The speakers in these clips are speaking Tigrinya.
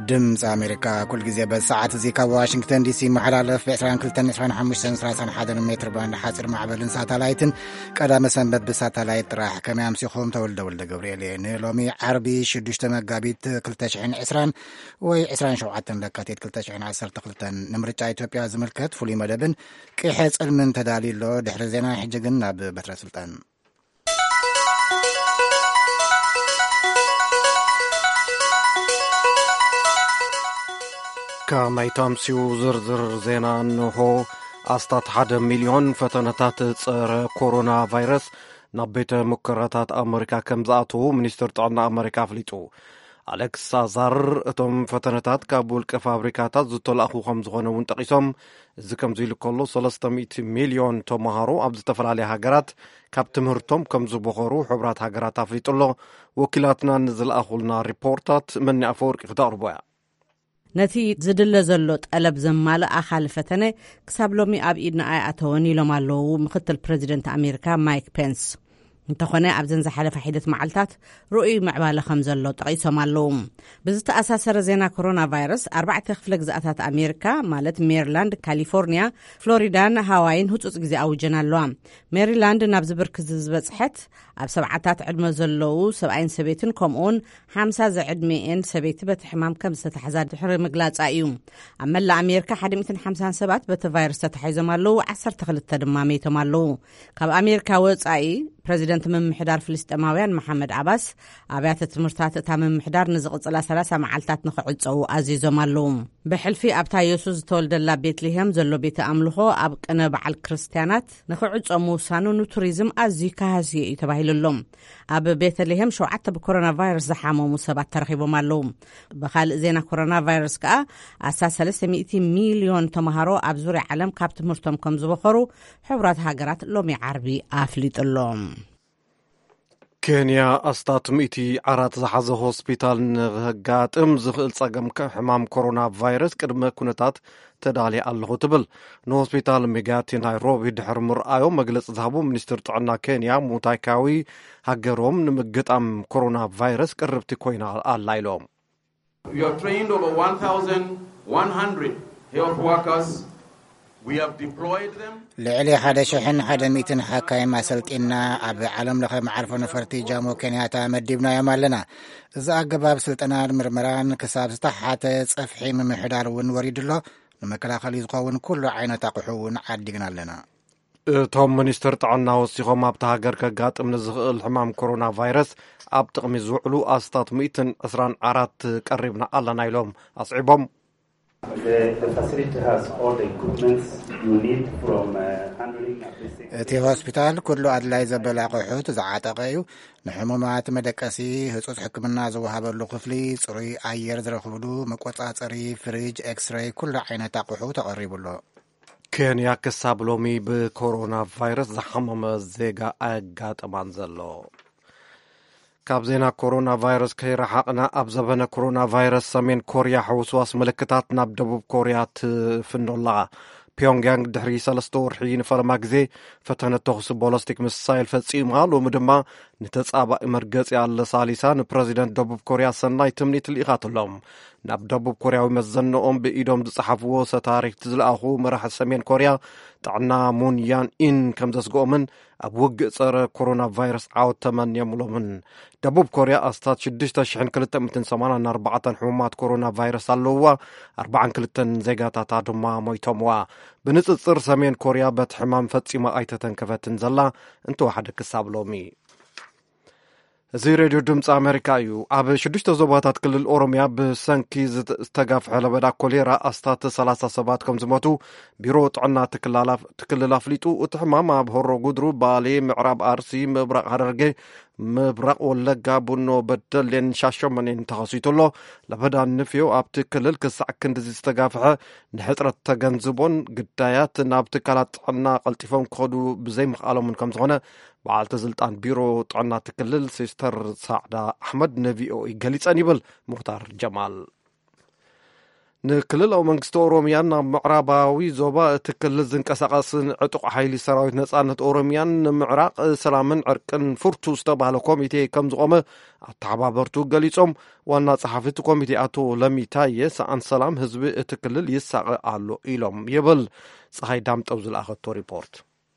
ድምፂ ኣሜሪካ ኩል ግዜ በሰዓት እዚ ካብ ዋሽንግተን ዲሲ መሓላለፍ ብ222531 ሜትር ባንድ ሓፂር ማዕበልን ሳተላይትን ቀዳመ ሰንበት ብሳተላይት ጥራሕ ከመይ ኣምሲኹም ተወልደ ገብርኤል እየ ንሎሚ ዓርቢ 6 መጋቢት 2020 ወይ 27 ለካቲት 2012 ንምርጫ ኢትዮጵያ ዝምልከት ፍሉይ መደብን ቅሐ ጽልምን ተዳሊሎ ድሕሪ ዜና ሕጅግን ናብ በትረ ስልጣን ከመይ ተምሲኡ ዝርዝር ዜና እንሆ ኣስታት 1 ሚልዮን ፈተነታት ፀረ ኮሮና ቫይረስ ናብ ቤተ ሙከራታት ኣሜሪካ ከም ዝኣተዉ ሚኒስትር ጥዕና ኣሜሪካ ኣፍሊጡ። ኣሌክስ ኣዛር እቶም ፈተነታት ካብ ውልቀ ፋብሪካታት ዝተላእኹ ከም ዝኾነ እውን ጠቂሶም እዚ ከምዚ ኢሉ ከሎ 300 ሚልዮን ተምሃሮ ኣብ ዝተፈላለየ ሃገራት ካብ ትምህርቶም ከም ዝበኸሩ ሕብራት ሃገራት ኣፍሊጡሎ። ወኪላትና ንዝለኣኹልና ሪፖርታት መኒ ኣፈወርቂ ክተቕርቦ እያ። ነቲ ዝድለ ዘሎ ጠለብ ዘማልእ ኣኻል ፈተነ ክሳብ ሎሚ ኣብ ኢድና ኣይኣተወን ኢሎም ኣለዉ ምክትል ፕረዚደንት ኣሜሪካ ማይክ ፔንስ። እንተኾነ ኣብ ዘን ዝሓለፈ ሒደት መዓልታት ርኡይ ምዕባለ ከም ዘሎ ጠቂሶም ኣለዉ። ብዝተኣሳሰረ ዜና ኮሮና ቫይረስ 4 ክፍለ ግዝኣታት ኣሜሪካ ማለት ሜሪላንድ፣ ካሊፎርኒያ፣ ፍሎሪዳን ሃዋይን ህፁፅ ግዜ ኣውጀን ኣለዋ። ሜሪላንድ ናብ ዝብርክዝ ዝበፅሐት ኣብ 7ታት ዕድመ ዘለዉ ሰብኣይን ሰበይትን ከምኡውን 50 ዘዕድሜአን ሰበይቲ በቲ ሕማም ከም ዝተታሕዛ ድሕሪ ምግላጻ እዩ። ኣብ መላእ ኣሜሪካ 150 ሰባት በቲ ቫይረስ ተታሒዞም ኣለዉ፣ 12 ድማ መይቶም ኣለዉ። ካብ ኣሜሪካ ወፃኢ ፕረዚደንት ምምሕዳር ፍልስጤማውያን መሐመድ ዓባስ ኣብያተ ትምህርታት እታ ምምሕዳር ንዝቕፅላ 30 መዓልታት ንኽዕፀዉ ኣዚዞም ኣለዉ። ብሕልፊ ኣብታ የሱስ ዝተወልደላ ቤትልሄም ዘሎ ቤተ ኣምልኾ ኣብ ቅነ በዓል ክርስትያናት ንኽዕፀሙ ውሳኑ ንቱሪዝም ኣዝዩ ካሃስየ እዩ ተባሂሉሎም። ኣብ ቤተልሄም 7 ብኮሮና ቫይረስ ዝሓመሙ ሰባት ተረኺቦም ኣለዉ። ብካልእ ዜና ኮሮና ቫይረስ ከዓ ኣሳ 300 ሚልዮን ተምሃሮ ኣብ ዙርያ ዓለም ካብ ትምህርቶም ከም ዝበኸሩ ሕብራት ሃገራት ሎሚ ዓርቢ ኣፍሊጡሎም። ኬንያ ኣስታት 100 ዓራት ዝሓዘ ሆስፒታል ንኸጋጥም ዝኽእል ጸገም ሕማም ኮሮና ቫይረስ ቅድመ ኩነታት ተዳልየ ኣለኹ ትብል። ንሆስፒታል ሜጋቲ ናይሮቢ ድሕሪ ምርኣዮም መግለፂ ዝሃቡ ሚኒስትር ጥዕና ኬንያ ሙታይካዊ ሃገሮም ንምግጣም ኮሮና ቫይረስ ቅርብቲ ኮይና ኣላ ኢሎም። We have trained over 1,100 health workers. We have deployed them. ልዕሊ 1,100 ሓካይም ኣሰልጢና ኣብ ዓለም ለኸ መዓርፎ ነፈርቲ ጃሞ ኬንያታ መዲብናዮም ኣለና። እዚ ኣገባብ ስልጠናን ምርመራን ክሳብ ዝተሓተ ፀፍሒ ምምሕዳር እውን ወሪድሎ ንመከላኸሊ ዝኸውን ኩሉ ዓይነት ኣቑሑ እውን ዓዲግና ኣለና። እቶም ሚኒስትር ጥዕና ወሲኾም ኣብቲ ሃገር ከጋጥም ንዝኽእል ሕማም ኮሮና ቫይረስ ኣብ ጥቕሚ ዝውዕሉ ኣስታት 124 ቀሪብና ኣለና ኢሎም ኣስዒቦም እቲ ሆስፒታል ኩሉ ኣድላይ ዘበለ ኣቑሑት ዝዓጠቐ እዩ። ንሕሙማት መደቀሲ፣ ህፁፅ ሕክምና ዝወሃበሉ ክፍሊ፣ ፅሩይ ኣየር ዝረኽብሉ መቆፃፀሪ፣ ፍሪጅ፣ ኤክስሬይ ኩሉ ዓይነት ኣቑሑ ተቐሪቡሎ። ኬንያ ክሳብ ሎሚ ብኮሮና ቫይረስ ዝሓመመ ዜጋ ኣጋጥማን ዘሎ። ካብ ዜና ኮሮና ቫይረስ ከይረሓቕና ኣብ ዘበነ ኮሮና ቫይረስ ሰሜን ኮርያ ሕውስዋስ ምልክታት ናብ ደቡብ ኮርያ ትፍኖላ። ፒዮንግያንግ ድሕሪ 3 ወርሒ ንፈረማ ግዜ ፈተነ ተኹሲ ቦለስቲክ ሚሳይል ፈጺማ ሎሚ ድማ ንተጻባኢ መርገጺ ኣለሳሊሳ ንፕረዚደንት ደቡብ ኮርያ ሰናይ ትምኒት ልኢኻትሎም። ናብ ደቡብ ኮርያዊ መዘንኦም ብኢዶም ዝጸሓፍዎ ሰታሪክ ዝለኣኹ መራሒ ሰሜን ኮርያ ጥዕና ሙን ያን ኢን ከም ዘስግኦምን ኣብ ውግእ ጸረ ኮሮና ቫይረስ ዓወት ተመንየምሎምን። ደቡብ ኮርያ ኣስታት 6284 ሕሙማት ኮሮና ቫይረስ ኣለውዋ፣ 42 ዜጋታታ ድማ ሞይቶምዋ። ብንጽጽር ሰሜን ኮርያ በቲ ሕማም ፈጺማ ኣይተተንከፈትን ዘላ እንተወሓደ ክሳብ ሎሚ። እዚ ሬድዮ ድምፂ ኣሜሪካ እዩ። ኣብ 6 ዞባታት ክልል ኦሮምያ ብሰንኪ ዝተጋፍሐ ለበዳ ኮሌራ ኣስታት 30 ሰባት ከም ዝሞቱ ቢሮ ጥዕና ትክልል ኣፍሊጡ። እቲ ሕማም ኣብ ሆሮ ጉድሩ፣ ባሌ፣ ምዕራብ ኣርሲ፣ ምብራቕ ሃረርጌ፣ ምብራቕ ወለጋ፣ ቡኖ በደሌን ሻሸመኔን ተኸሲቱሎ። ለበዳ ንፍዮ ኣብቲ ክልል ክሳዕ ክንዲ ዝተጋፍሐ ንሕፅረት ተገንዝቦን ግዳያት ናብ ትካላት ጥዕና ቀልጢፎም ክኸዱ ብዘይምኽኣሎምን ከም ዝኾነ በዓልቲ ስልጣን ቢሮ ጥዕና ትክልል ሲስተር ሳዕዳ ኣሕመድ ንቪኦኤ ገሊፀን ይብል ሙክታር ጀማል። ንክልላዊ መንግስቲ ኦሮሚያን ናብ ምዕራባዊ ዞባ እቲ ክልል ዝንቀሳቐስን ዕጡቕ ሓይሊ ሰራዊት ነጻነት ኦሮሚያን ንምዕራቕ ሰላምን ዕርቅን ፍርቱ ዝተባሃለ ኮሚቴ ከም ዝቆመ ኣተሓባበርቱ ገሊጾም ዋና ጸሓፊት ኮሚቴ ኣቶ ለሚታየ ሰኣን ሰላም ህዝቢ እቲ ክልል ይሳቐ ኣሎ ኢሎም ይብል። ፀሓይ ዳምጠው ዝለኣኸቶ ሪፖርት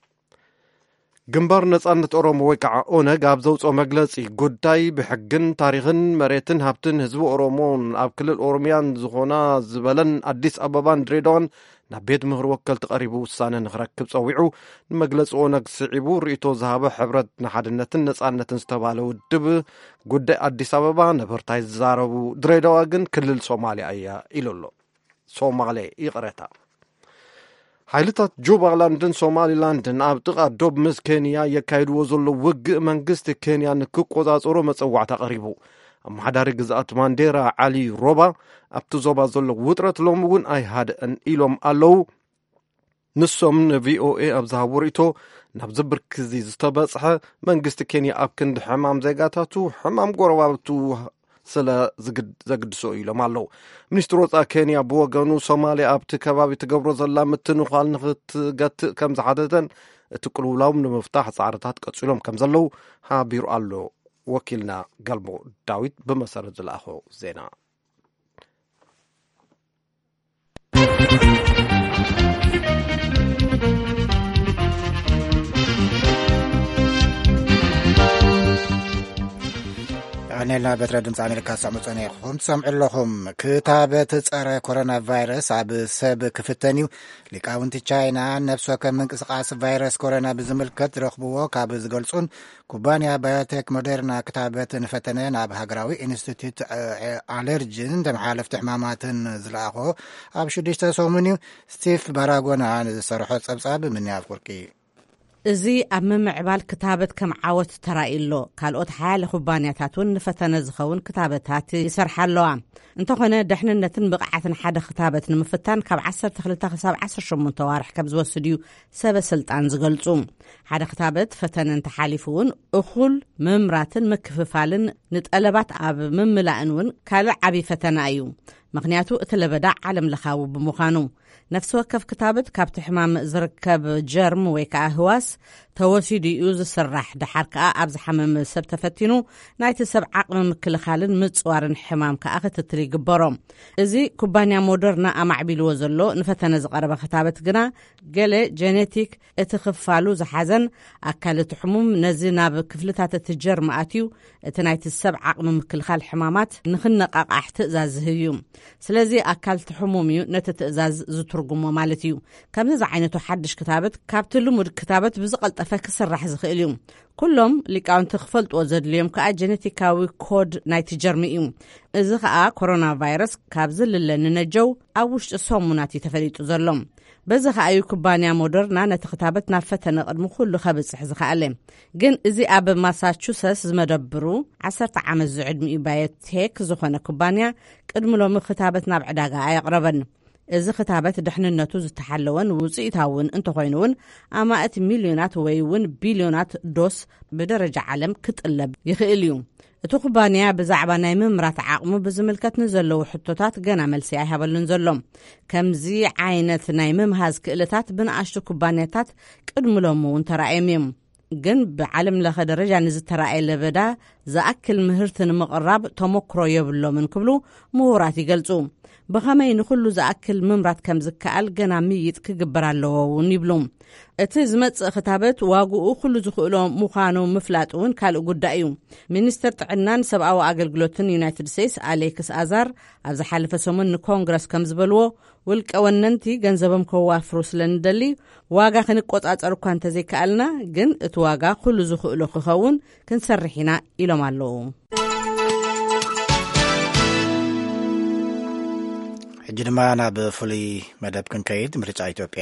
ግንባር ነጻነት ኦሮሞ ወይ ከዓ ኦነግ ኣብ ዘውፅኦ መግለፂ ጉዳይ ብሕግን ታሪክን መሬትን ሃብትን ህዝቢ ኦሮሞን ኣብ ክልል ኦሮሚያን ዝኾና ዝበለን ኣዲስ ኣበባን ድሬዳዋን ናብ ቤት ምክሪ ወከልቲ ቀሪቡ ውሳነ ንክረክብ ፀዊዑ ንመግለፂ ኦነግ ስዒቡ ርእቶ ዝሃበ ሕብረት ንሓድነትን ነጻነትን ዝተባሃለ ውድብ ጉዳይ ኣዲስ ኣበባ ነበርታይ ዝዛረቡ ድሬዳዋ ግን ክልል ሶማሊያ እያ ኢሉ ኣሎ። ሶማሌ ይቕረታ ሓይልታት ጁባላንድን ሶማሊላንድን ኣብ ጥቓ ዶብ ምስ ኬንያ የካይድዎ ዘሎ ውግእ መንግስቲ ኬንያ ንክቆፃፀሮ መፀዋዕታ ቀሪቡ። ኣመሓዳሪ ግዝኣት ማንዴራ ዓሊ ሮባ ኣብቲ ዞባ ዘሎ ውጥረት ሎሚ እውን ኣይሃድአን ኢሎም ኣለው። ንሶም ንቪኦኤ ኣብ ዝሃቡ ርእቶ ናብ ዝብርክዚ ዝተበፅሐ መንግስቲ ኬንያ ኣብ ክንዲ ሕማም ዜጋታቱ ሕማም ጎረባብቱ ስለ ዘግድሶ ኢሎም ኣለው። ሚኒስትር ወፃኢ ኬንያ ብወገኑ ሶማሊያ ኣብቲ ከባቢ ትገብሮ ዘላ ምትንኳል ንክትገትእ ከም ዝሓተተን እቲ ቅልውላው ንምፍታሕ ፃዕርታት ቀፂሎም ከም ዘለው ሓቢሩ ኣሎ። ወኪልና ገልሞ ዳዊት ብመሰረት ዝለኣኾ ዜና ኔላ በትረ ድምፂ ኣሜሪካ ሰሙፀነ ይኹም ትሰምዑ ኣለኹም። ክታበት ፀረ ኮሮና ቫይረስ ኣብ ሰብ ክፍተን እዩ። ሊቃውንቲ ቻይና ነፍሲ ወከፍ ምንቅስቃስ ቫይረስ ኮሮና ብዝምልከት ዝረኽብዎ ካብ ዝገልጹን ኩባንያ ባዮቴክ ሞደርና ክታበት ንፈተነ ናብ ሃገራዊ ኢንስቲትዩት ኣለርጂን ተመሓለፍቲ ሕማማትን ዝለኣኾ ኣብ 6 ሰሙን እዩ። ስቲፍ ባራጎና ንዝሰርሖ ፀብጻብ ምንያብ ቁርቂ እዚ ኣብ ምምዕባል ክታበት ከም ዓወት ተራኢሎ ካልኦት ሓያለ ኩባንያታት እውን ንፈተነ ዝኸውን ክታበታት ይሰርሓ ኣለዋ። እንተኾነ ድሕንነትን ብቕዓትን ሓደ ክታበት ንምፍታን ካብ 12 ክሳብ 18 ዋርሕ ከም ዝወስድ እዩ ሰበስልጣን ዝገልጹ። ሓደ ክታበት ፈተነ እንተሓሊፉ እውን እኹል ምምራትን ምክፍፋልን ንጠለባት ኣብ ምምላእን እውን ካልእ ዓብዪ ፈተና እዩ። ምክንያቱ እቲ ለበዳ ዓለም ለኻዊ ብምዃኑ ነፍሲ ወከፍ ክታበት ካብቲ ሕማም ዝርከብ ጀርም ወይ ከዓ ህዋስ ተወሲዱ እዩ ዝስራሕ። ድሓር ከዓ ኣብ ዝሓመመ ሰብ ተፈቲኑ ናይቲ ሰብ ዓቕሚ ምክልኻልን ምፅዋርን ሕማም ከዓ ክትትል ይግበሮም። እዚ ኩባንያ ሞደርና ኣማዕቢልዎ ዘሎ ንፈተነ ዝቐረበ ክታበት ግና ገለ ጀኔቲክ እቲ ክፋሉ ዝሓዘን ኣካል እቲ ሕሙም ነዚ ናብ ክፍልታት እቲ ጀርም ኣትዩ እቲ ናይቲ ሰብ ዓቕሚ ምክልኻል ሕማማት ንኽነቃቃሕ ትእዛዝ ዝህብ እዩ። ስለዚ ኣካል እቲ ሕሙም እዩ ነቲ ትእዛዝ ዝትርጉሞ ማለት እዩ። ከምዚ ዓይነቱ ሓድሽ ክታበት ካብቲ ልሙድ ክታበት ብዝቐልጠፈ ክስራሕ ዝኽእል እዩ። ኩሎም ሊቃውንቲ ክፈልጥዎ ዘድልዮም ከዓ ጀኔቲካዊ ኮድ ናይቲ ጀርሚ እዩ። እዚ ከዓ ኮሮና ቫይረስ ካብ ዝልለ ንነጀው ኣብ ውሽጢ ሰሙናት እዩ ተፈሊጡ ዘሎ። በዚ ከዓ እዩ ኩባንያ ሞደርና ነቲ ክታበት ናብ ፈተነ ቅድሚ ኩሉ ከብፅሕ ዝኸኣለ። ግን እዚ ኣብ ማሳቹሰትስ ዝመደብሩ 10 ዓመት ዝዕድሚኡ ባዮቴክ ዝኾነ ኩባንያ ቅድሚ ሎሚ ክታበት ናብ ዕዳጋ ኣየቕረበን። እዚ ክታበት ድሕንነቱ ዝተሓለወን ውፅኢታውን እንተኾይኑውን ኣማእቲ ሚልዮናት ወይ እውን ቢልዮናት ዶስ ብደረጃ ዓለም ክጥለብ ይኽእል እዩ። እቲ ኩባንያ ብዛዕባ ናይ ምምራት ዓቕሙ ብዝምልከት ንዘለዉ ሕቶታት ገና መልሲ ኣይሃበሉን ዘሎም። ከምዚ ዓይነት ናይ ምምሃዝ ክእለታት ብንኣሽቱ ኩባንያታት ቅድሚሎም እውን ተራእዮም እዮም። ግን ብዓለም ለኸ ደረጃ ንዝተራእየ ለበዳ ዝኣክል ምህርቲ ንምቕራብ ተሞክሮ የብሎምን ክብሉ ምሁራት ይገልጹ። ብኸመይ ንኹሉ ዝኣክል ምምራት ከም ዝከኣል ገና ምይጥ ክግበር ኣለዎ እውን ይብሉ። እቲ ዝመጽእ ክታበት ዋግኡ ኩሉ ዝኽእሎ ምዃኑ ምፍላጥ እውን ካልእ ጉዳይ እዩ። ሚኒስትር ጥዕናን ሰብኣዊ ኣገልግሎትን ዩናይትድ ስቴትስ ኣሌክስ ኣዛር ኣብ ዝሓለፈ ሰሙን ንኮንግረስ ከም ዝበልዎ ውልቀ ወነንቲ ገንዘቦም ከዋፍሩ ስለንደሊ ዋጋ ክንቆጻጸር እኳ እንተዘይከኣልና ግን እቲ ዋጋ ኩሉ ዝኽእሎ ክኸውን ክንሰርሕ ኢና ኢሎም ኣለዉ። ሕጂ ድማ ናብ ፍሉይ መደብ ክንከይድ ምርጫ ኢትዮጵያ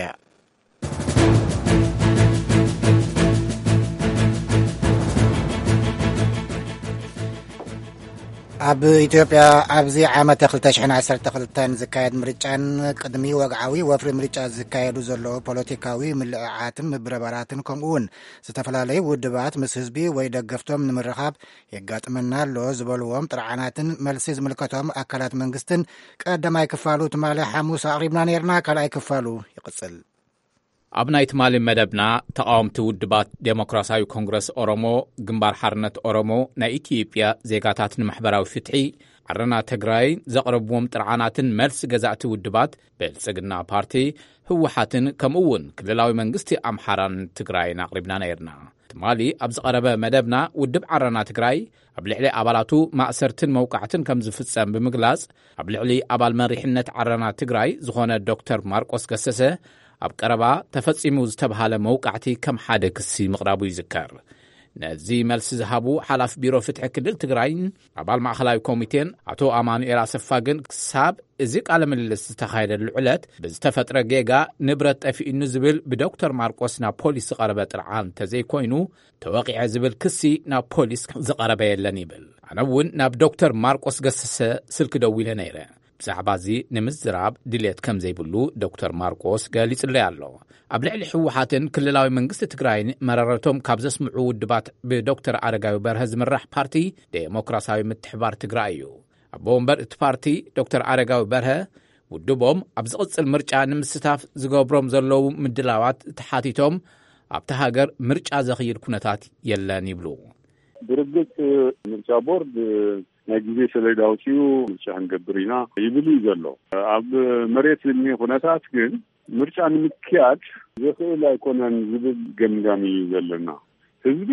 ኣብ ኢትዮጵያ ኣብዚ ዓመት 2012 ዝካየድ ምርጫን ቅድሚ ወግዓዊ ወፍሪ ምርጫ ዝካየዱ ዘለዉ ፖለቲካዊ ምልዕዓትን ምብረባራትን ከምኡውን ዝተፈላለዩ ውድባት ምስ ህዝቢ ወይ ደገፍቶም ንምርኻብ የጋጥመና ኣሎ ዝበልዎም ጥርዓናትን መልሲ ዝምልከቶም ኣካላት መንግስትን ቀዳማይ ክፋሉ ትማሊ ሓሙስ ኣቕሪብና ነርና ካልኣይ ክፋሉ ይቕጽል። ኣብ ናይ ትማሊ መደብና ተቃወምቲ ውድባት ዴሞክራሲያዊ ኮንግረስ ኦሮሞ ግንባር ሓርነት ኦሮሞ ናይ ኢትዮጵያ ዜጋታት ንማሕበራዊ ፍትሒ ዓረና ትግራይ ዘቕረብዎም ጥርዓናትን መልሲ ገዛእቲ ውድባት ብልጽግና ፓርቲ ህወሓትን ከምኡውን ክልላዊ መንግስቲ ኣምሓራን ትግራይን ኣቕሪብና ነርና። ትማሊ ኣብ ዝቐረበ መደብና ውድብ ዓረና ትግራይ ኣብ ልዕሊ ኣባላቱ ማእሰርትን መውቃዕትን ከም ዝፍጸም ብምግላጽ ኣብ ልዕሊ ኣባል መሪሕነት ዓረና ትግራይ ዝኾነ ዶክተር ማርቆስ ገሰሰ ኣብ ቀረባ ተፈጺሙ ዝተባሃለ መውቃዕቲ ከም ሓደ ክሲ ምቕራቡ ይዝከር። ነዚ መልሲ ዝሃቡ ሓላፍ ቢሮ ፍትሒ ክልል ትግራይን ኣባል ማእኸላዊ ኮሚቴን ኣቶ ኣማኑኤል ኣሰፋ ግን ክሳብ እዚ ቃለ ምልልስ ዝተኻየደሉ ዕለት ብዝተፈጥረ ጌጋ ንብረት ጠፊኡኒ ዝብል ብዶክተር ማርቆስ ናብ ፖሊስ ዝቐረበ ጥርዓን ተዘይኮይኑ ተወቂዐ ዝብል ክሲ ናብ ፖሊስ ዝቐረበ የለን ይብል። ኣነ እውን ናብ ዶክተር ማርቆስ ገሰሰ ስልኪ ደው ኢለ ነይረ። ብዛዕባ እዚ ንምዝራብ ድሌት ከም ዘይብሉ ዶክተር ማርቆስ ገሊጹለይ ኣሎ። ኣብ ልዕሊ ሕወሓትን ክልላዊ መንግስቲ ትግራይን መረረቶም ካብ ዘስምዑ ውድባት ብዶክተር ኣረጋዊ በርሀ ዝምራሕ ፓርቲ ዴሞክራሲያዊ ምትሕባር ትግራይ እዩ። ኣቦ ወንበር እቲ ፓርቲ ዶክተር ኣረጋዊ በርሀ ውድቦም ኣብ ዝቕጽል ምርጫ ንምስታፍ ዝገብሮም ዘለዉ ምድላዋት ተሓቲቶም ኣብቲ ሃገር ምርጫ ዘኽይድ ኩነታት የለን ይብሉ። ብርግጽ ምርጫ ቦርድ ናይ ግዜ ሰሌዳ አውፂኡ ምርጫ ክንገብር ኢና ይብል ዘሎ። ኣብ መሬት ዝኒሄ ኩነታት ግን ምርጫ ንምክያድ ዘኽእል ኣይኮነን ዝብል ገምጋሚ ዘለና። ህዝቢ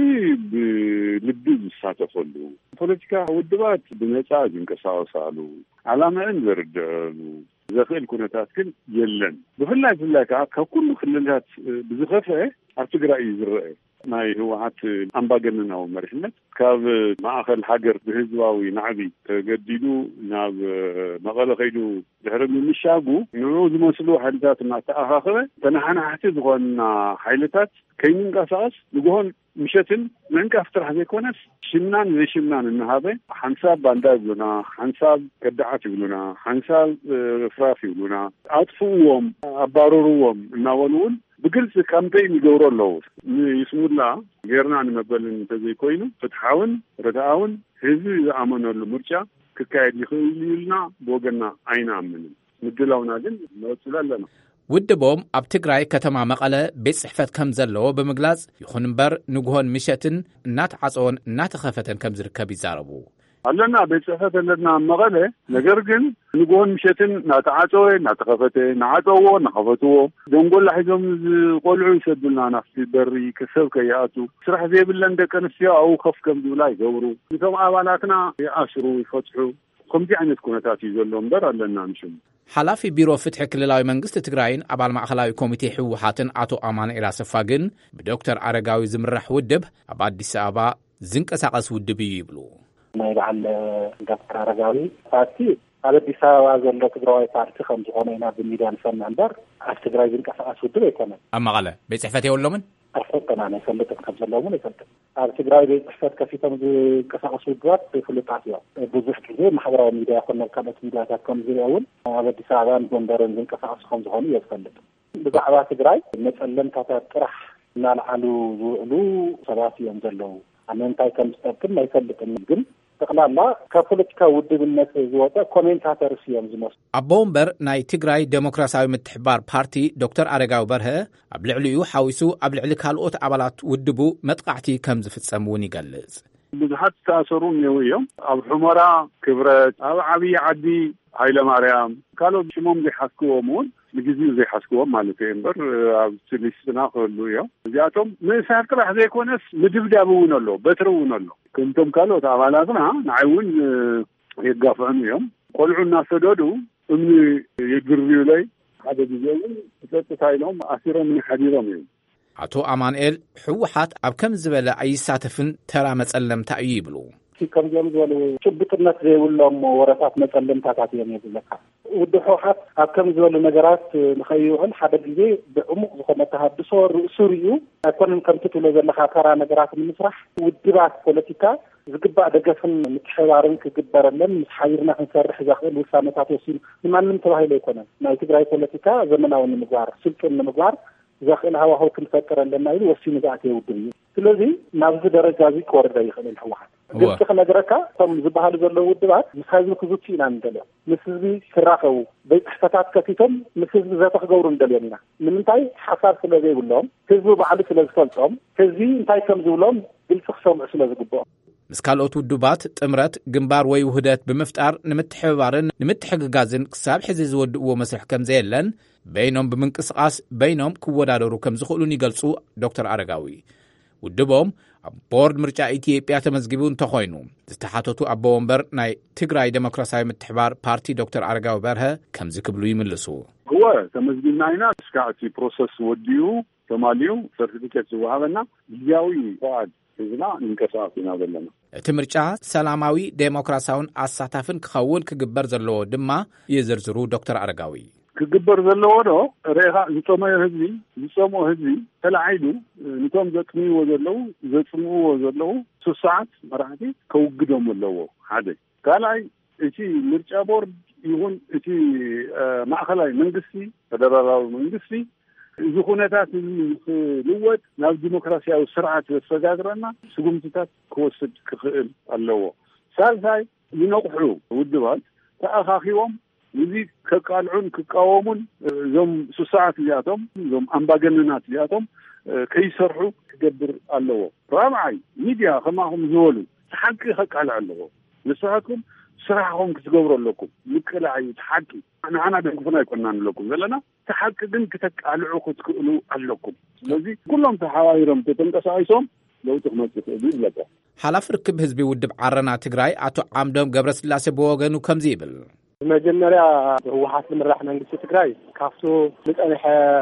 ብልቢ ዝሳተፈሉ ፖለቲካ ውድባት ብነፃ ዝንቀሳቀሳሉ ዓላማን ዝርድዕሉ ዘኽእል ኩነታት ግን የለን። ብፍላይ ከዓ ካብ ኩሉ ክልላት ብዝኸፍአ ኣብ ትግራይ ዝርአ ናይ ህወሓት ኣምባገነናዊ መሪሕነት ካብ ማእኸል ሃገር ብህዝባዊ ናዕቢ ተገዲዱ ናብ መቐለ ኸይዱ ድሕሪ ምምሻጉ ንዑ ዝመስሉ ሓይልታት እናተኣኻኸበ ተናሓናሕቲ ዝኾና ሓይልታት ከይምንቀሳቐስ ንግሆን ምሸትን መንቃፍ ጥራሕ ዘይኮነስ ሽምናን ዘይሽምናን እናሃበ ሓንሳብ ባንዳ ይብሉና፣ ሓንሳብ ከዳዓት ይብሉና፣ ሓንሳብ ፍራፍ ይብሉና፣ ኣጥፍዎም ኣባረርዎም እናበሉውን ብግልጽ ካምፔይን ይገብሩ ኣለዉ። ይስሙላ ጌርና ንመበልን እንተዘይኮይኑ ፍትሓውን ርትዓውን ህዝቢ ዝኣመነሉ ምርጫ ክካየድ ይኽእል ኢልና ብወገና ኣይንኣምንን። ምድላውና ግን ንወፅል ኣለና። ውድቦም ኣብ ትግራይ ከተማ መቐለ ቤት ጽሕፈት ከም ዘለዎ ብምግላጽ ይኹን እምበር ንግሆን ምሸትን እናተዓፀወን እናተኸፈተን ከም ዝርከብ ይዛረቡ። ኣለና ቤት ጽሕፈት ኣለና መቐለ፣ ነገር ግን ንግሆን ምሸትን እናተዓፀወ እናተኸፈተ ናዓፀዎ እናኸፈትዎ ደንጎላ ሒዞም ዝቆልዑ ይሰዱልና ናፍቲ በሪ ክሰብ ከይኣቱ ስራሕ ዘይብለን ደቂ ኣንስትዮ ኣብኡ ከፍ ከም ዝብላ ይገብሩ፣ እቶም ኣባላትና ይኣስሩ ይፈትሑ። ከምዚ ዓይነት ኩነታት እዩ ዘሎ እምበር ኣለና ንሽሙ። ሓላፊ ቢሮ ፍትሒ ክልላዊ መንግስቲ ትግራይን ኣባል ማእኸላዊ ኮሚቴ ሕወሓትን ኣቶ ኣማኑኤል ኣሰፋ ግን ብዶክተር ኣረጋዊ ዝምራሕ ውድብ ኣብ ኣዲስ አበባ ዝንቀሳቐስ ውድብ እዩ ይብሉ። ናይ በዓል ዶክተር ኣረጋዊ ፓርቲ ኣብ ኣዲስ አበባ ዘሎ ትግራዋይ ፓርቲ ከም ዝኾነ ኢና ብሚድያ ንሰምዕ እምበር ኣብ ትግራይ ዝንቀሳቐስ ውድብ ኣይኮነን። ኣብ መቐለ ቤት ጽሕፈት የብሎምን ኣፍልጥና ናይ ፈለጥን ከም ዘለውን ይፈልጥ። ኣብ ትግራይ ቤት ጽሕፈት ከፊቶም ዝንቀሳቐሱ ውድባት ፍሉጣት እዮም። ብዙሕ ግዜ ማሕበራዊ ሚድያ ኮነ ካልኦት ሚድያታት ከም ዝሪአውን ኣብ ኣዲስ ኣበባን ጎንደርን ዝንቀሳቐሱ ከም ዝኾኑ የፈልጥ። ብዛዕባ ትግራይ መጸለምታታት ጥራሕ እናልዓሉ ዝውዕሉ ሰባት እዮም ዘለዉ። ኣነ እንታይ ከም ዝጠቅም ኣይፈልጥን፣ ግን ጠቕላላ ካብ ፖለቲካ ውድብነት ዝወፀ ኮሜንታተርስ እዮም ዝመስሉ። ኣቦ ወንበር ናይ ትግራይ ዴሞክራሲያዊ ምትሕባር ፓርቲ ዶክተር ኣረጋዊ በርሀ ኣብ ልዕሊኡ ሓዊሱ ኣብ ልዕሊ ካልኦት ኣባላት ውድቡ መጥቃዕቲ ከም ዝፍጸም እውን ይገልጽ። ብዙሓት ዝተኣሰሩ እኔው እዮም። ኣብ ሑመራ ክብረት፣ ኣብ ዓብዪ ዓዲ ሃይለማርያም ካልኦት ሽሞም ዘይሓስክዎም እውን ንግዚኡ ዘይሓስክዎም ማለት እዩ እምበር ኣብ ስሊስትና ክህሉ እዮም። እዚኣቶም ምእሳር ጥራሕ ዘይኮነስ ምድብዳብ እውን ኣሎ፣ በትሪ እውን ኣሎ። ከምቶም ካልኦት ኣባላትና ንዓይ እውን የጋፍዑን እዮም። ቆልዑ እናሰደዱ እምኒ የግርዩለይ ሓደ ግዜ እውን ፀጥታ ኢሎም ኣሲሮም ሓዲሮም እዮም። ኣቶ ኣማኑኤል ሕወሓት ኣብ ከም ዝበለ ኣይሳተፍን ተራ መጸለምታ እዩ ይብሉ። كم زم زولو شبطنا زيولهم ورثات مثلا تاتاتيهم يقولك ودو حوحات كم زولو نجارات نخيوهن حدا جزء بعمق زخمة تهدسوا سوريو كون كم تطلع زي الخاطر نجارات من مسرح والدبات بوليتيكا زقبا دقفن متحوارن كجبرلن متحيرنا نسرح زاخل وسامتات وسيل ما ننتبه له يكون ما تقراي بوليتيكا زمناون المغار سلطن المغار زاخل هوا هو كنفكر لنا يلو وسيم ذاتي ودي ስለዚህ ናብዚ ደረጃ እዚ ኮርዳ ይኽእል ህወሓት ግልጽ ከነገረካ ከም ዝበሃል ዘሎ ውድባት ምሳዝ ንክዙት ኢና እንደለ ምስዚ ክራኸው በጥሕተታት ከፊቶም ምስዚ ዘተኽገብሩ እንደለና ንምንታይ ሓሳብ ስለዘይብሎም ህዝቡ በዓሉ ስለዝፈልጦም ከዚ እንታይ ከም ዝብሎም ግልጽ ክሰምዑ ስለዝግብኦም ምስ ካልኦት ውድባት ጥምረት ግንባር ወይ ውህደት ብምፍጣር ንምትሕብባርን ንምትሕግጋዝን ክሳብ ሕዚ ዝወድእዎ መስርሕ ከም ዘየለን በይኖም ብምንቅስቃስ በይኖም ክወዳደሩ ከም ዝኽእሉን ይገልጹ ዶክተር አረጋዊ ውድቦም ኣብ ቦርድ ምርጫ ኢትዮጵያ ተመዝጊቡ እንተኾይኑ ዝተሓተቱ ኣቦ ወንበር ናይ ትግራይ ዴሞክራሲያዊ ምትሕባር ፓርቲ ዶክተር አረጋዊ በርሀ ከምዚ ክብሉ ይምልሱ هو ተመዝጊብና ኢና እስካዕ ፕሮሰስ ወዲዩ ተማልዩ ሰርቲፊኬት ዝወሃበና ጊዜያዊ ፈቃድ ህዝና እንቀሳቀስ ኢና ዘለና እቲ ምርጫ ሰላማዊ ዴሞክራሲያውን ኣሳታፍን ክኸውን ክግበር ዘለዎ ድማ ይዝርዝሩ ዶክተር አረጋዊ ክግበር ዘለዎ ዶ ሬኻ ዝጾመዮ ህዝቢ ተላዒሉ ንቶም ዘጥምይዎ ዘለው ዘጽምዎ ዘለው ስሳዓት መራሕቲ ከውግዶም ኣለዎ ሓደ ካልኣይ እቲ ምርጫ ቦርድ ይሁን እቲ ማእኸላይ መንግስቲ ፌደራላዊ መንግስቲ እዚ ኩነታት ልወጥ ናብ ዲሞክራሲያዊ ስርዓት ዘሰጋግረና ስጉምትታት ክወስድ ክኽእል ኣለዎ ሳልሳይ ይነቕሑ ውድባት ተኣኻኺቦም እዚ ከቃልዑን ክቃወሙን ዞም ስሳዓት እዚኣቶም ዞም ኣምባገነናት እዚኣቶም ከይሰርሑ ክገብር ኣለዎ ራብዓይ ሚድያ ከማኹም ዝበሉ ሓቂ ከቃልዕ ኣለዎ ንስኻትኩም ስራሕኩም ክትገብሩ ኣለኩም ምቅላዕ ሓቂ ንዓና ደግፉና ይኮናን ኣለኩም ዘለና ተሓቂ ግን ክተቃልዑ ክትክእሉ ኣለኩም ስለዚ ኩሎም ተሓዋሂሮም ተንቀሳቂሶም ለውጥ ክመጽእ ይብለካ ሓላፍ ርክብ ህዝቢ ውድብ ዓረና ትግራይ አቶ ዓምዶም ገብረስላሴ በወገኑ ከምዚ ይብል መጀመሪያ ህወሓት ዝምራሕ መንግስቲ ትግራይ ካፍቱ ንጸንሐ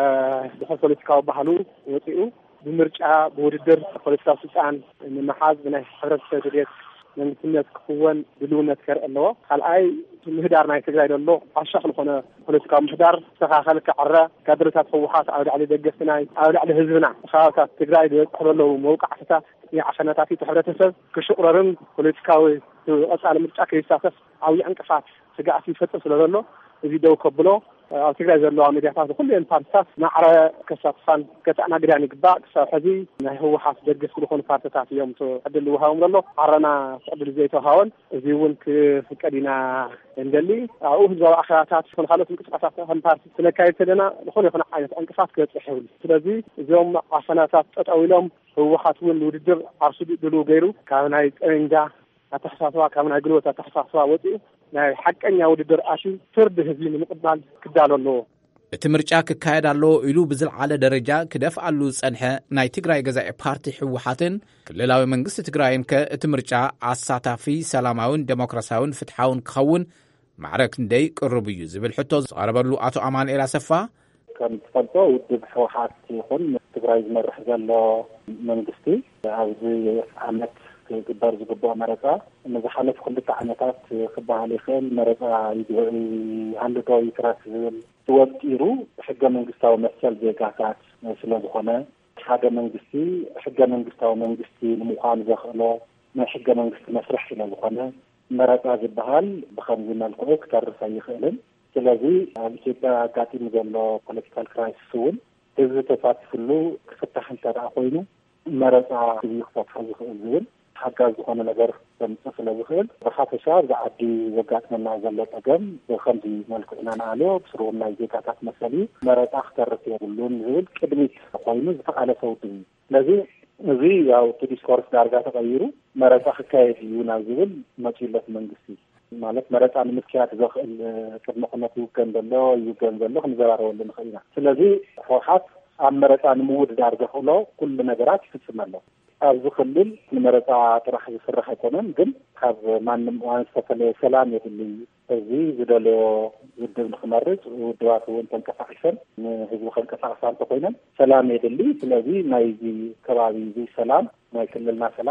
ፖለቲካዊ ባህሉ ወፂኡ ብምርጫ ብውድድር ፖለቲካዊ ስልጣን ንምሓዝ ናይ ሕብረተሰብ ድሌት መንግስትነት ክኽወን ድልውነት ከርኢ ኣለዎ ካልኣይ ምህዳር ናይ ትግራይ ዘሎ ዓሻኽ ዝኾነ ፖለቲካዊ ምህዳር ዝተኻኸለ ክዕረ ካድረታት ህወሓት ኣብ ላዕሊ ደገፍቲ ናይ ኣብ ላዕሊ ህዝብና ከባብታት ትግራይ ዝበፅሑ ዘለዉ መውቃዕትታት የዓሸነታት እቲ ሕብረተሰብ ክሽቁረርን ፖለቲካዊ ቀጻሊ ምርጫ ከይሳተፍ ዓብዪ ዕንቅፋት ስጋኣት ይፈጥር ስለ ዘሎ እዚ ደው ከብሎ ኣብ ትግራይ ዘለዋ ሚድያታት ኩለን ፓርቲታት ማዕረ ከሳትፋን ከተኣናግዳን ይግባእ ክሳብ ሕዚ ናይ ህወሓት ደገፍቲ ዝኾኑ ፓርቲታት እዮም ዕድል ዝወሃቦም ዘሎ ዓረና ዕድል ዘይተወሃቦን እዚ እውን ክፍቀድ ኢና እንደሊ ኣብኡ ህዝባዊ ኣኼባታት ካልኦት ምንቅስቃሳት ከም ፓርቲ ስለካየድ ዘለና ዝኾነ ይኹን ዓይነት ዕንቅፋት ክበፅሕ ይብል ስለዚ እዞም ዓፈናታት ጠጠው ኢሎም ህወሓት እውን ውድድር ዓርሱ ድልው ገይሩ ካብ ናይ ጠመንጃ ኣተሓሳስባ ካብ ናይ ግልቦት ኣተሓሳስባ ወፂኡ ናይ ሓቀኛ ውድድር ኣትዩ ፍርዲ ህዝቢ ንምቕባል ክዳሎ ኣለዎ እቲ ምርጫ ክካየድ ኣለዎ ኢሉ ብዝለዓለ ደረጃ ክደፍኣሉ ዝጸንሐ ናይ ትግራይ ገዛኢ ፓርቲ ህወሓትን ክልላዊ መንግስቲ ትግራይን እቲ ምርጫ ኣሳታፊ ሰላማውን ዴሞክራሲያውን ፍትሓውን ክኸውን ማዕረግ ክንደይ ቅርብ እዩ ዝብል ሕቶ ዝቐረበሉ ኣቶ ኣማኑኤል ኣሰፋ ከም ትፈልጦ ውድብ ህወሓት ይኹን ትግራይ ዝመርሕ ዘሎ መንግስቲ ኣብዚ ዓመት ግበር ዝግባእ መረፃ ንዝሓለፉ ክልተ ዓመታት ክበሃል ይኽእል መረፃ ሃንደቶ ይትራስ ዝብል ተወጢሩ ሕገ መንግስታዊ መሰል ዜጋታት ስለ ዝኾነ ሓደ መንግስቲ ሕገ መንግስታዊ መንግስቲ ንምዃኑ ዘኽእሎ ናይ ሕገ መንግስቲ መስርሕ ስለ ዝኾነ መረፃ ዝበሃል ብከምዚ መልክዑ ክተርፍ ኣይኽእልን ስለዚ ኣብ ኢትዮጵያ ኣጋጢሙ ዘሎ ፖለቲካል ክራይሲስ እውን ህዝቢ ተሳቲፍሉ ክፍታሕ እንተደኣ ኮይኑ መረፃ ክፈትሖ ዝኽእል ዝብል ሓጋዝ ዝኾነ ነገር ከምፅእ ስለ ዝኽእል ብሓፈሻ ብዓዲ ዘጋጥመና ዘሎ ፀገም ብከምዚ መልክዑ ኢና ንኣልዮ ብስሩዕ ናይ ዜጋታት መሰል እዩ መረፃ ክተርፍ የብሉን ዝብል ቅድሚት ኮይኑ ዝተቃለሰ ውድብ እዩ ስለዚ እዚ ያው ዲስኮርስ ዳርጋ ተቀይሩ መረፃ ክካየድ እዩ ናብ ዝብል መፂለት መንግስቲ ማለት መረፃ ንምክያድ ዘኽእል ቅድመ ኩነት ይውገን ዘሎ ክንዘራረበሉ ንኽእል ኢና ስለዚ ህወሓት ኣብ መረፃ ንምውድዳር ዘኽእሎ ኩሉ ነገራት ይፍፅም ኣሎ ኣብዚ ክልል ንመረፃ ጥራሕ ዝስራሕ ኣይኮነን ግን ካብ ማንም ዝተፈለየ ሰላም የድሊ እዚ ዝደልዮ ውድብ ንክመርፅ ውድባት እውን ተንቀሳቂሰን ንህዝቢ ከንቀሳቅሳ እንተኮይነን ሰላም የድሊ ስለዚ ናይዚ ከባቢ እዚ ሰላም ናይ ክልልና ሰላም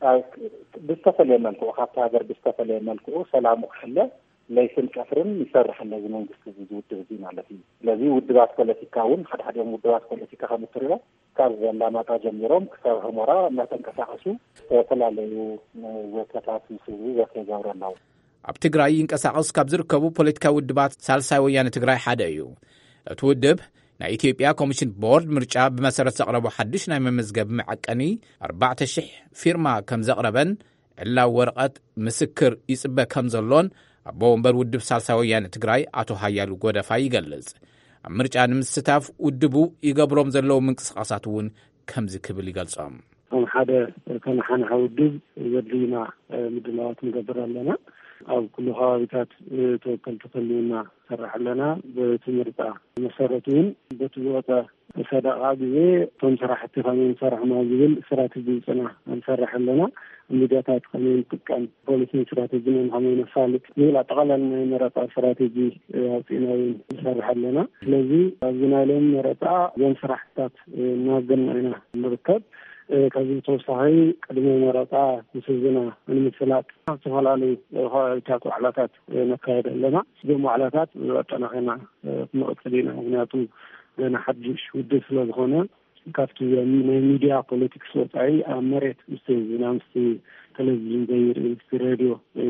بستفل ملكو خاطر هذا بستفل ملكو سلام وحله ليسن كفرن يسرح الذي منجست زود تزين على فيه الذي ودبات بوليتيكاون حد يوم ودبات بوليتيكا خمسريا كان لما تجمعهم كسر همرا ما تنكسعسوا طلع له وكتات يسوي وكجاور الله ኣብ ትግራይ ይንቀሳቐስ ካብ ዝርከቡ ፖለቲካዊ ውድባት ሳልሳይ ወያነ ትግራይ ሓደ እዩ እቲ ውድብ ናይ ኢትዮጵያ ኮሚሽን ቦርድ ምርጫ ብመሰረት ዘቕረቡ ሓድሽ ናይ መመዝገብ መዐቀኒ 4000 ፊርማ ከም ዘቕረበን ዕላው ወረቐት ምስክር ይጽበ ከም ዘሎን ኣቦ ወንበር ውድብ ሳልሳይ ወያነ ትግራይ ኣቶ ሃያሉ ጎደፋ ይገልጽ ኣብ ምርጫ ንምስታፍ ውድቡ ይገብሮም ዘለው ምንቅስቓሳት እውን ከም ዝክብል ይገልጾም ሓደ ከመሓና ውድብ ዘድሊና ምድላዋት ንገብር ኣለና أو كل خاويات توكل تخلينا سرح لنا بتمرتا مسارتين بتوقع صدق عادي تنشرح اتفاقين سرح ما يقول استراتيجي سنة نسرح لنا المدياتات خلينا تكن بوليسين استراتيجيين خلينا نسالك نيل أتقلل مرتا استراتيجي فينا نسرح لنا الذي جنالين مرتا ينشرح تات نازلنا مركب كذي توصي قدمي مرتا مسجنا من مثلات تفعلوا تاكو علاقات نكايد لنا بمعلقات وطنا هنا مؤكدين هناتو لنا حدش ودس لهونه كافتو ميديا بوليتكس وتاي مريت مستينا مستي تلفزيون زي راديو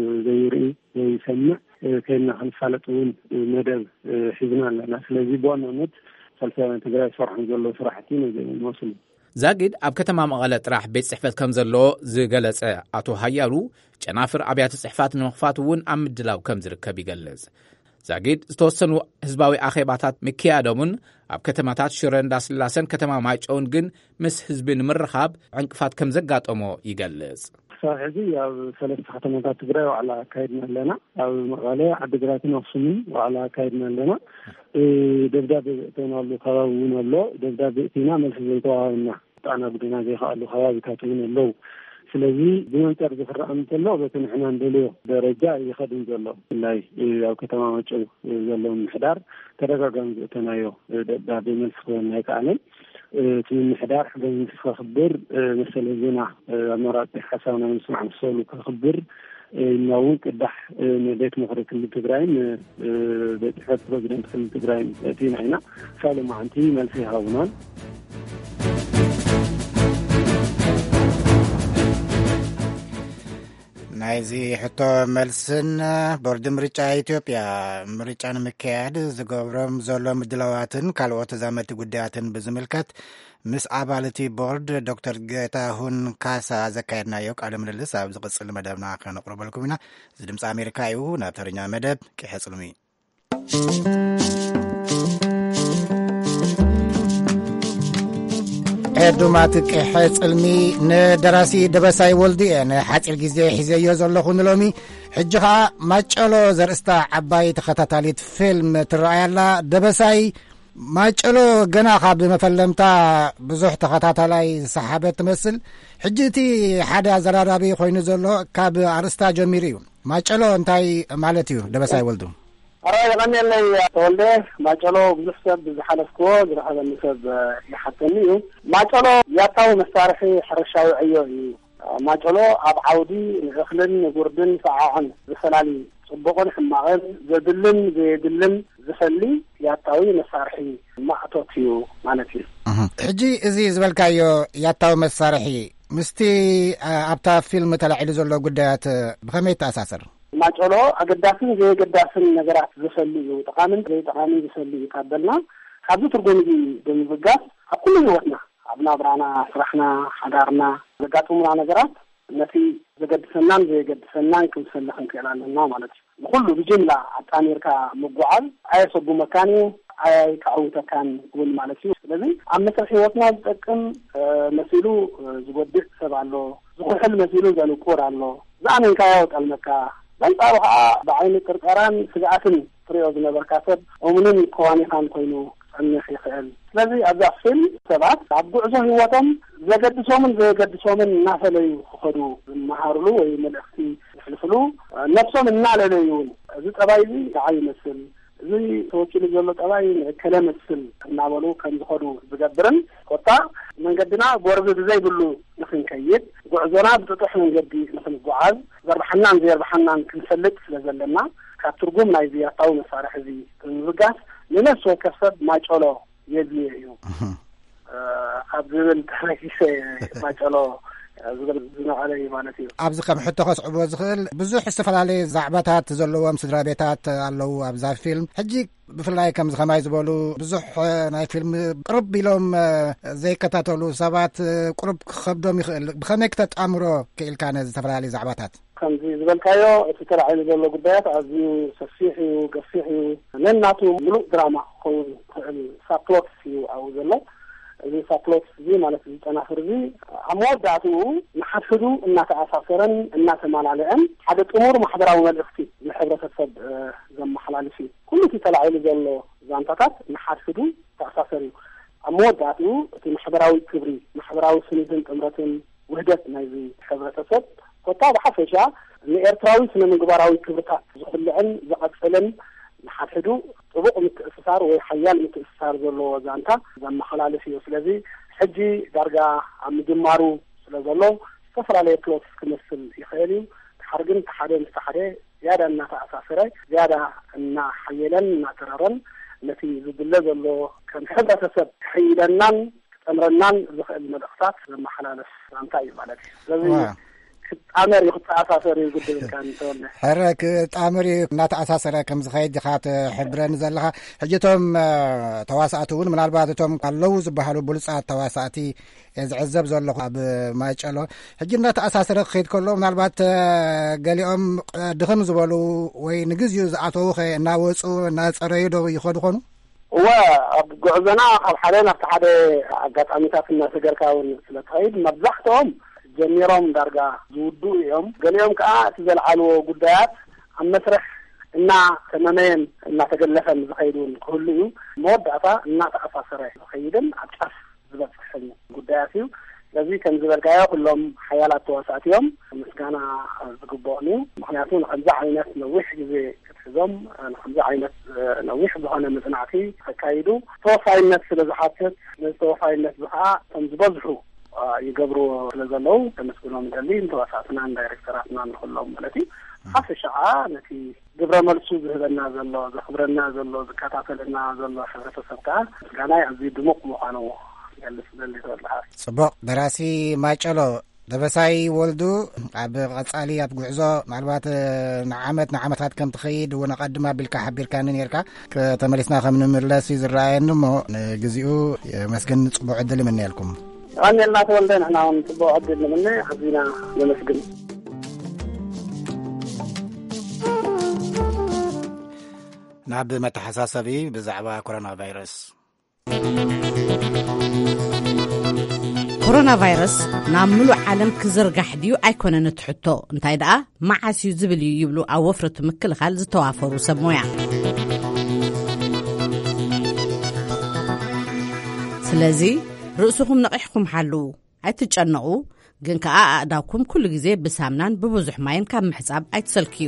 زي يسمع كنا هنفعلتون مدى حزنا لنا ስለዚህ በዋናነት ሰልፈኛ ትግራይ ሰርሕ ዘሎ ስራሕቲን ወስል ዛጊድ ኣብ ከተማ መቐለ ጥራሕ ቤት ጽሕፈት ከም ዘሎ ዝገለጸ ኣቶ ሃያሉ ጨናፍር ኣብያተ ጽሕፈት ንምኽፋት እውን ኣብ ምድላው ከም ዝርከብ ይገልጽ ዛጊድ ዝተወሰኑ ህዝባዊ ኣኼባታት ምክያዶምን ኣብ ከተማታት ሽረ እንዳስላሰን ከተማ ማይጨውን ግን ምስ ህዝቢ ንምርኻብ ዕንቅፋት ከም ዘጋጠሞ ይገልጽ ሳሕዚ ኣብ ሰለስተ ከተማታት ትግራይ ዋዕላ ካይድና ኣለና ኣብ መቐለ ዓዲግራትን ኣክሱምን ዋዕላ ካይድና ኣለና ደብዳቤ ተናሉ ከባቢውን ኣሎ ደብዳቤ ቲና መልስ ዘይተዋሃብና ጣና ጉድና ዘይኻሉ ከባቢታት እውን ኣለው ስለዚ ብመንጨር ዝፍረቕ እንተሎ በትንሕና እንደልዮ ደረጃ ይኸድን ዘሎ ላይ ኣብ ከተማ መጨው ዘሎ ምሕዳር ተደጋጋሚ ዝተናዮ ደብዳቤ መልስ ክወና ይከኣለን ምሕዳር ሕገን ክኽብር መሰለ ዜና ኣመራፂ ሓሳብና ምስማዕ መሰሉ ክኽብር እናውን ቅዳሕ ቤት ምክሪ ክልል ትግራይን ቤት ጽሕፈት ፕሬዚደንት ክልል ትግራይን ቲና ኢና ሳሎም ማዓንቲ መልሲ ይሃቡናን ናይዚ ሕቶ መልስን ቦርድ ምርጫ ኢትዮጵያ ምርጫ ንምክያድ ዝገብሮም ዘሎ ምድላዋትን ካልኦት ተዛመድቲ ጉዳያትን ብዝምልከት ምስ ኣባልቲ ቦርድ ዶክተር ጌታሁን ካሳ ዘካየድናዮ ቃለ ምልልስ ኣብ ዝቕፅል መደብና ከነቕርበልኩም ኢና እዚ ድምፂ ኣሜሪካ እዩ ናብ ተረኛ መደብ ቂሐፅልሚ ዕዱማት ቅሐ ጽልሚ ንደራሲ ደበሳይ ወልዲኤ ንሓፂር ግዜ ሒዘዮ ዘለኹ ንሎሚ ሕጂ ኸዓ ማጨሎ ዘርእስታ ዓባይ ተኸታታሊት ፊልም ትረኣያላ ደበሳይ ማጨሎ ገና ካብ መፈለምታ ብዙሕ ተኸታታላይ ዝሰሓበት ትመስል ሕጂ እቲ ሓደ ኣዘራራቢ ኮይኑ ዘሎ ካብ ኣርእስታ ጀሚሩ እዩ ማጨሎ እንታይ ማለት እዩ ደበሳይ ወልዱ أرى يغني اللي تولده ما جلو بزحسب بزحلف كو زرحب النسب يحتنيه ما جلو يطاو مسارحي حرشاوي عيوهي ما جلو أب عودي غخلن قردن فعاعن بسلالي صبقون حماغن زدلن زفلي يطاوي مسارحي ما أتوتيو مالتي حجي إزي زبالكايو يطاو مسارحي مستي أبتا فيلم تلعيد زولو قدات بخميت أساسر ማጨሎ አገዳስን የገዳስን ነገራት ዘፈልዩ ተቃምን ዘይተቃምን ዘፈልዩ ካበልና ካብዚ ትርጉም እዚ ብምብጋስ አኩሉ ህይወትና አብና ብራና ስራሕና ሓዳርና ዘጋጥሙና ነገራት ነቲ ዘገድሰናን ዘይገድሰናን ክንሰልኽን ክእላልና ማለት እዩ ኩሉ ብጅምላ አጣኔርካ መጓዓዝ አይሰቡ መካኒ አይ ካውተካን ጉል ማለት እዩ ስለዚ አመሰር ህይወትና ዝጠቅም መሲሉ ዝጎድዕ ሰብ አሎ ዝኩሕል መሲሉ ዘንቁር አሎ ዛኔን ካያውጣል መካ በንጣሩሃ በዓይኒ ቅርቀራን ስጋኣትን ፍሬዮ ዝነበርካ ሰብ እሙንን ከዋኒኻን ኮይኑ ፀኒሕ ይኽእል ስለዚ ኣብዛ ፊልም ሰባት ኣብ ጉዕዞ ህይወቶም ዘገድሶምን ዘይገድሶምን እናፈለዩ ክኸዱ ዝመሃርሉ ወይ መልእኽቲ ዝሕልፍሉ ነፍሶም እናለለዩ እዚ ጠባይ እዚ ከዓ ይመስል እዚ ተወኪሉ ዘሎ ጠባይ ከለ መስል እናበሉ ከም ዝኸዱ ዝገብርን ኮታ መንገድና ጎርቢ ብዘይብሉ ንኽድ ክንከይድ ጉዕዞና ብጥጡሕ መንገዲ ንክንጓዓዝ ዘርባሕናን ዘርባሕናን ክንፈልጥ ስለዘለና ካብ ትርጉም ናይ ዚያታዊ መሳርሒ እዚ ብምብጋስ ንነፍሲ ወከፍ ሰብ ማጨሎ የድልዮ እዩ ኣብ ዝብል ተረኪሰ ማጨሎ ዝነቐለ እዩ ማለት እዩ ኣብዚ ከም ሕቶ ከስዕቦ ዝኽእል ብዙሕ ዝተፈላለዩ ዛዕባታት ዘለዎም ስድራ ቤታት ኣለዉ ኣብዛ ፊልም ሕጂ ብፍላይ ከም ዝኸማይ ዝበሉ ብዙሕ ናይ ፊልም ቅርብ ኢሎም ዘይከታተሉ ሰባት ቁርብ ክከብዶም ይኽእል ብኸመይ ክተጣምሮ ክኢልካ ነዚ ዝተፈላለዩ ዛዕባታት ከምዚ ዝበልካዮ እቲ ተራዒሉ ዘሎ ጉዳያት ኣዝዩ ሰፊሕ እዩ ገፊሕ እዩ ነናቱ ሙሉእ ድራማ ክኸውን ክእል ሳፕሎት እዩ ኣብኡ ዘሎ እዚ ሳፕሎት እዚ ማለት ዝጠናፍር እዚ ኣብ መወዳእትኡ ንሓድሕዱ እናተኣሳሰረን እናተመላለአን ሓደ ጥሙር ማሕበራዊ መልእኽቲ ንሕብረተሰብ ዘመሓላልፍ እዩ ኩሉ እቲ ተላዒሉ ዘሎ ዛንታታት ንሓድሕዱ ተኣሳሰር እዩ ኣብ መወዳእትኡ እቲ ማሕበራዊ ክብሪ ማሕበራዊ ስኒትን ጥምረትን ውህደት ናይዚ ሕብረተሰብ ኮታ ብሓፈሻ ንኤርትራዊ ስነ ምግባራዊ ክብርታት ዝኽልዕን ዝቐፅልን ንሓድሕዱ ጥቡቕ ምትእስሳር ወይ ሓያል ምትእስሳር ዘለዎ ዛንታ ዘመሓላልፍ እዩ ስለዚ ሕጂ ዳርጋ ኣብ ምጅማሩ ስለ ዘሎ ዝተፈላለየ ፕሎት ክመስል ይኽእል እዩ ድሓር ግን ሓደ ምስ ሓደ ዝያዳ እናተኣሳሰረ ዝያዳ እናሓየለን እናተረረን ነቲ ዝድለ ዘሎ ከም ሕብረተሰብ ክሕይደናን ክጠምረናን ዝኽእል መልእኽታት ዘመሓላለፍ ዛንታ እዩ ማለት እዩ ስለዚ ክጣመር ይኽተኣሳሰር እዩ ጉዳይ ካን ተወለ ሕረክ ጣመር እናተኣሳሰረ ከም ዝኸይድ ዲኻ ትሕብረኒ ዘለኻ ሕጂቶም ተዋሳእቲ እውን ምናልባት እቶም ኣለዉ ዝበሃሉ ብሉፃት ተዋሳእቲ ዝዕዘብ ዘለኹ ኣብ ማይጨሎ ሕጂ እናተኣሳሰረ ክኸይድ ከሎ ምናልባት ገሊኦም ድኽም ዝበሉ ወይ ንግዚኡ ዝኣተዉ ኸ እናወፁ እናፀረዩ ዶ ይኸዱ ኾኑ እወ ኣብ ጉዕዞና ካብ ሓደ ናብቲ ሓደ ኣጋጣሚታት እናተገርካ እውን ስለትኸይድ መብዛሕትኦም ጀሚሮም ዳርጋ ዝውድኡ እዮም ገሊኦም ከዓ እቲ ዘለዓልዎ ጉዳያት ኣብ መስርሕ እናተመመየን እናተገለፈን ዝኸይዱን ክህሉ እዩ መወዳእታ እናተኣሳሰረ ዝኸይድን ኣብ ጫፍ ዝበፅሕን ጉዳያት እዩ ስለዚ ከም ዝበልካዮ ኩሎም ሓያላት ተዋሳእቲ እዮም ምስጋና ዝግብኦም እዩ ምክንያቱ ንከምዚ ዓይነት ነዊሕ ግዜ ክትሕዞም ንከምዚ ዓይነት ነዊሕ ዝኾነ መፅናዕቲ ከካይዱ ተወፋይነት ስለ ዝሓትት ነዝተወፋይነት ከዓ ከም ዝበዝሑ ይገብሩ ስለዘለዉ ተመስግኖም ደሊ ተዋሳእትናን ዳይሬክተራትናን ንኩሎም ማለት እዩ ሓፈሻዓ ነቲ ግብረ መልሱ ዝህበና ዘሎ ዘኽብረና ዘሎ ዝከታተለና ዘሎ ሕብረተሰብ ከዓ ምስጋናይ ኣዝዩ ድሙቕ ምዃኑ ይገልጽ ደሊ ተወላሓ ጽቡቕ ደራሲ ማይጨሎ ደበሳይ ወልዱ ኣብ ቀጻሊ ኣብ ጉዕዞ ምናልባት ንዓመታት ከም ትኸይድ እውን ኣቐድማ ኣቢልካ ሓቢርካኒ ነርካ ከተመሊስና ከም ንምለስ እዩ ዝረኣየኒ እሞ ንግዚኡ መስግን ጽቡቕ ዕድል ይምንየልኩም أنا لا تولدين إحنا نتبع عدد منه حزينا لنسجن. نعب متحساسة بي بزعبة كورونا فيروس. كورونا فيروس نعملو عالم كزرقح ديو أيكونا نتحطو انتاي دقا معاسيو زبليو يبلو أو وفرة مكل خالز توافرو سبمويا سلازي رؤسكم نقحكم حلو أتجنقوا جن كأعداكم كل جزء بسامنان بوزح ماين كم حساب أتسلكيو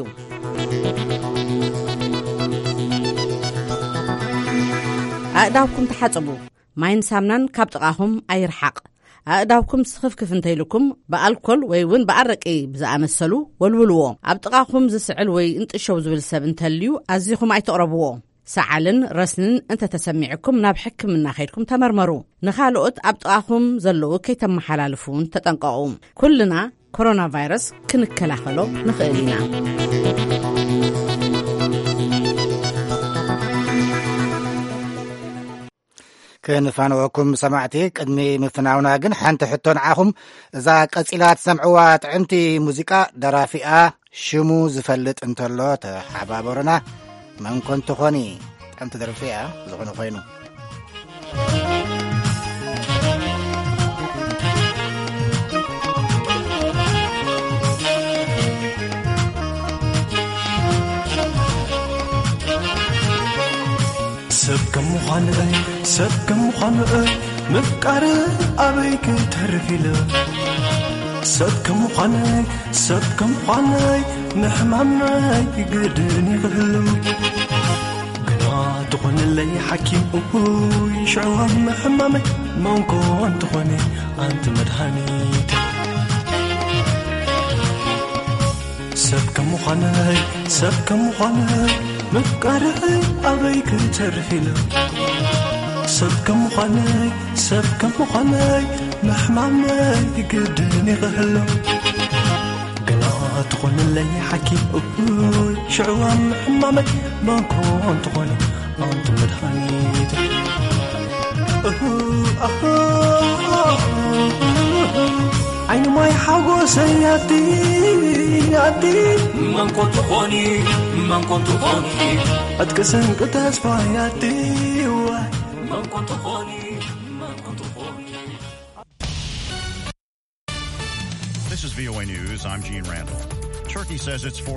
أعداكم تحسبوا ماين سامنان كابتقاهم أيرحق أعداكم سخف كفنتيلكم بألكل ويون بعرق إيه بزعمسلو والولو أبتقاهم زسعل وي انت شوز بالسبن تليو أزيكم أيتقربوه سعلن رسنن انت تسمعكم ناب حكم من خيركم تمرمروا نخالقت أبطاهم زلو كي تم حلالفون تتنقعوم كلنا كورونا فيروس كنكلاخلو نخيلنا كنفانوكم سمعتي قدمي مفناونا جن حنت حطون عاهم إذا قصيلات سمعوا طعمتي موسيقى درافئة شمو زفلت انتلو تحبابورنا من كنت خوني أنت درفيها زغنو خينو سبكم خانئ مفكار أبيك ترفيله سبكم خانئ محمامنا يقدرني غلو قنا تخون اللي حكيم يشعوها محمامي مونكو تخوني أنت مدهاني سبك مخاناي سبك مخاناي مقاري أبيك ترحيله سبك مخاناي سبك مخاناي محمامي قدني غهله قناة تخون اللي حكي شعوة محمامي ما كنت تخوني أنت مدهانيت عين ما يحوس يدي يدي من كنت تخوني من كنت تخوني أتكسن كتاسفا يدي من كنت تخوني من كنت تخوني. This is VOA News. I'm Gene Randall. Turkey says it's